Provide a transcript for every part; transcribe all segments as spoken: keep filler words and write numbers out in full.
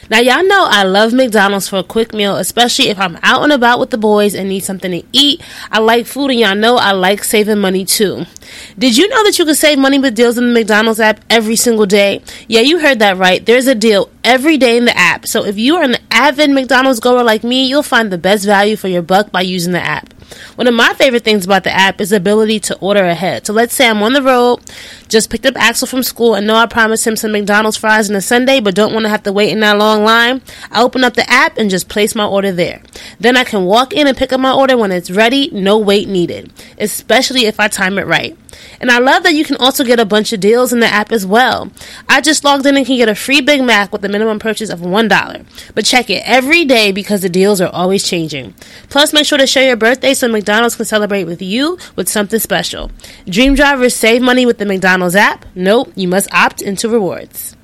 Now, y'all know I love McDonald's for a quick meal, especially if I'm out and about with the boys and need something to eat. I like food, and y'all know I like saving money too. Did you know that you can save money with deals in the McDonald's app every single day? Yeah, you heard that right. There's a deal every day in the app. So if you are an avid McDonald's goer like me, you'll find the best value for your buck by using the app. One of my favorite things about the app is the ability to order ahead. So let's say I'm on the road, just picked up Axel from school, and know I promised him some McDonald's fries on a Sunday, but don't want to have to wait in that long line. I open up the app and just place my order there. Then I can walk in and pick up my order when it's ready, no wait needed, especially if I time it right. And I love that you can also get a bunch of deals in the app as well. I just logged in and can get a free Big Mac with a minimum purchase of one dollar. But check it every day because the deals are always changing. Plus, make sure to share your birthday so McDonald's can celebrate with you with something special. Dream drivers save money with the McDonald's app. Nope, you must opt into rewards.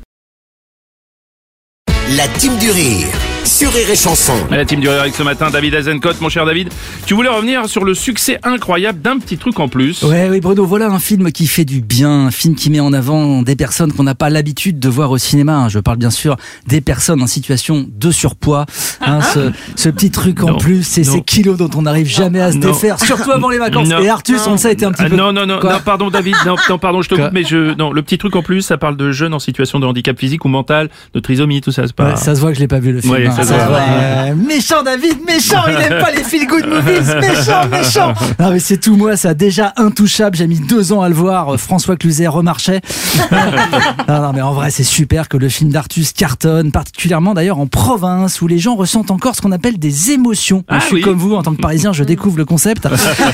La team du rire sur Rire et Chanson. La team du rire avec ce matin, David Azencott, mon cher David. Tu voulais revenir sur le succès incroyable d'un petit truc en plus. Ouais, oui, Bruno, voilà un film qui fait du bien, un film qui met en avant des personnes qu'on n'a pas l'habitude de voir au cinéma. Je parle bien sûr des personnes en situation de surpoids. Hein, ah, ce, ce petit truc en non, plus, c'est non. ces kilos dont on n'arrive jamais à se non. défaire, surtout avant les vacances. Non. Et Artus, on le sait, était un petit ah, peu... Non, non, non, non, pardon David, non, non pardon, je te Quoi coupe, mais je, non, le petit truc en plus, ça parle de jeunes en situation de handicap physique ou mental, de trisomie, tout ça, c'est pas... Ouais, ça se voit que je l'ai pas vu le film. Ouais, hein, ça ça se voit. Euh, méchant David, méchant, il aime pas les feel good movies, méchant, méchant. Non mais c'est tout moi, ça déjà intouchable. J'ai mis deux ans à le voir. François Cluzet remarchait. non, non mais en vrai c'est super que le film d'Artus cartonne, particulièrement d'ailleurs en province où les gens ressentent encore ce qu'on appelle des émotions. Ah, je suis oui. comme vous en tant que Parisien, je découvre le concept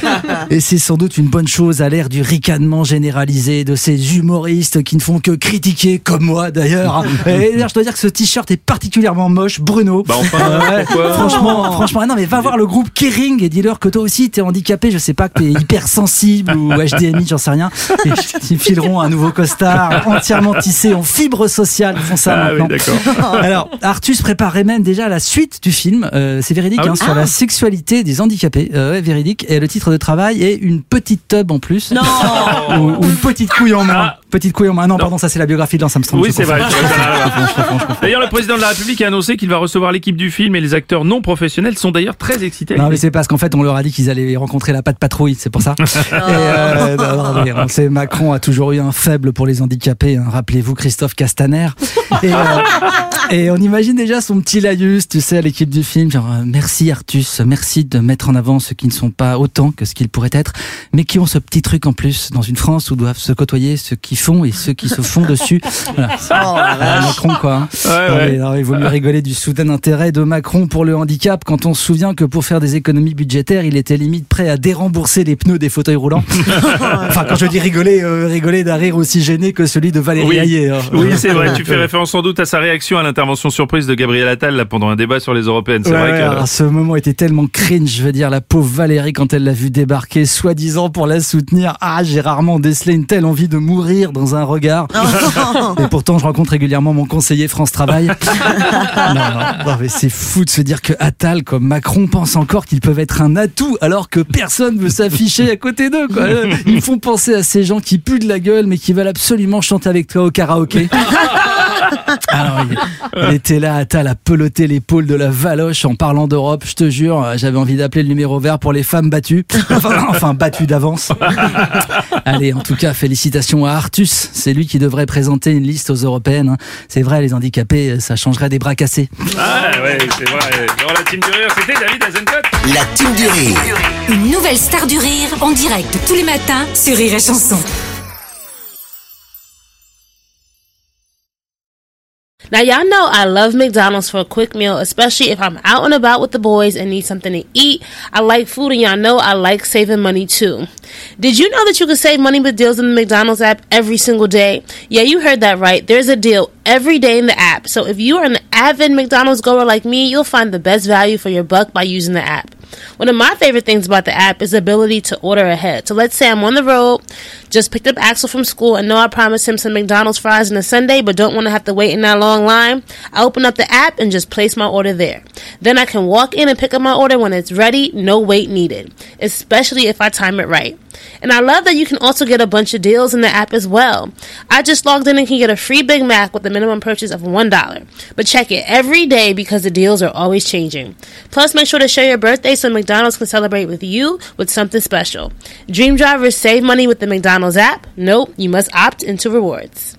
et c'est sans doute une bonne chose à l'ère du ricanement généralisé de ces humoristes qui ne font que critiquer, comme moi d'ailleurs. Et d'ailleurs je dois dire que ce t-shirt est particulièrement moche, Bruno. Bah enfin, Ouais, pourquoi franchement, franchement, non mais va voir le groupe Kering et dis-leur que toi aussi t'es handicapé, je sais pas, que t'es hypersensible ou H D M I, j'en sais rien. Et ils fileront un nouveau costard entièrement tissé en fibre sociale. Ils font ça ah, maintenant. Oui, d'accord. Alors, Artus préparait même déjà la suite du film. Euh, c'est véridique, ah, hein, oui. sur ah. la sexualité des handicapés. Euh, ouais, véridique. Et le titre de travail est une petite tub en plus. Non. ou, ou une petite couille en main. Ah. Petite couille en main. Non, non, pardon, ça c'est la biographie de Lance Armstrong. Oui, c'est vrai. D'ailleurs, le président de la République a annoncé qu'il va recevoir l'équipe du film et les acteurs non professionnels sont d'ailleurs très excités. Non, mais c'est parce qu'en fait, on leur a dit qu'ils allaient rencontrer la patte patrouille, c'est pour ça. et euh, non, non, mais on sait, Macron a toujours eu un faible pour les handicapés. Hein. Rappelez-vous Christophe Castaner. Et, euh, et on imagine déjà son petit laïus, tu sais, à l'équipe du film, genre euh, merci Artus, merci de mettre en avant ceux qui ne sont pas autant que ce qu'ils pourraient être, mais qui ont ce petit truc en plus dans une France où doivent se côtoyer ceux qui font et ceux qui se font dessus. Voilà. Oh, euh, Macron quoi. Hein. Ouais, ouais. Non, il vaut mieux rigoler du soudain intérêt de Macron pour le handicap quand on se souvient que pour faire des économies budgétaires, il était limite prêt à dérembourser les pneus des fauteuils roulants. Enfin, quand je dis rigoler, euh, rigoler d'un rire aussi gêné que celui de Valérie oui. Hayé. Hein. Oui, c'est vrai. Tu fais référence sans doute à sa réaction à l'intervention surprise de Gabriel Attal là, pendant un débat sur les européennes. C'est ouais, vrai que alors, ce moment était tellement cringe, je veux dire, la pauvre Valérie quand elle l'a vu débarquer, soi-disant pour la soutenir. Ah, j'ai rarement décelé une telle envie de mourir dans un regard. Et pourtant, je rencontre régulièrement mon conseiller France Travail. non, non, non, mais c'est fou de se dire que Attal, comme Macron, pense encore qu'ils peuvent être un atout alors que personne veut s'afficher à côté d'eux, quoi. Ils font penser à ces gens qui puent de la gueule mais qui veulent absolument chanter avec toi au karaoké. Alors, il, il était là, Attal, à peloter l'épaule de la Valoche en parlant d'Europe. Je te jure, j'avais envie d'appeler le numéro vert pour les femmes battues. Enfin, enfin battues d'avance. Allez, en tout cas, félicitations à Artus. C'est lui qui devrait présenter une liste aux européennes. C'est vrai, les handicapés, ça changerait des bras cassés. Ah ouais, c'est vrai. Dans la team du rire, c'était David Azencott. La team du rire. Une nouvelle star du rire en direct tous les matins sur Rire et Chanson. Now, y'all know I love McDonald's for a quick meal, especially if I'm out and about with the boys and need something to eat. I like food, and y'all know I like saving money too. Did you know that you can save money with deals in the McDonald's app every single day? Yeah, you heard that right. There's a deal every day in the app. So if you are an avid McDonald's goer like me, you'll find the best value for your buck by using the app. One of my favorite things about the app is the ability to order ahead. So let's say I'm on the road, just picked up Axel from school, and know I promised him some McDonald's fries on a Sunday, but don't want to have to wait in that long line. I open up the app and just place my order there. Then I can walk in and pick up my order when it's ready, no wait needed, especially if I time it right. And I love that you can also get a bunch of deals in the app as well. I just logged in and can get a free Big Mac with a minimum purchase of one dollar. But check it every day because the deals are always changing. Plus, make sure to share your birthday so McDonald's can celebrate with you with something special. Dream drivers save money with the McDonald's app. Nope, you must opt into rewards.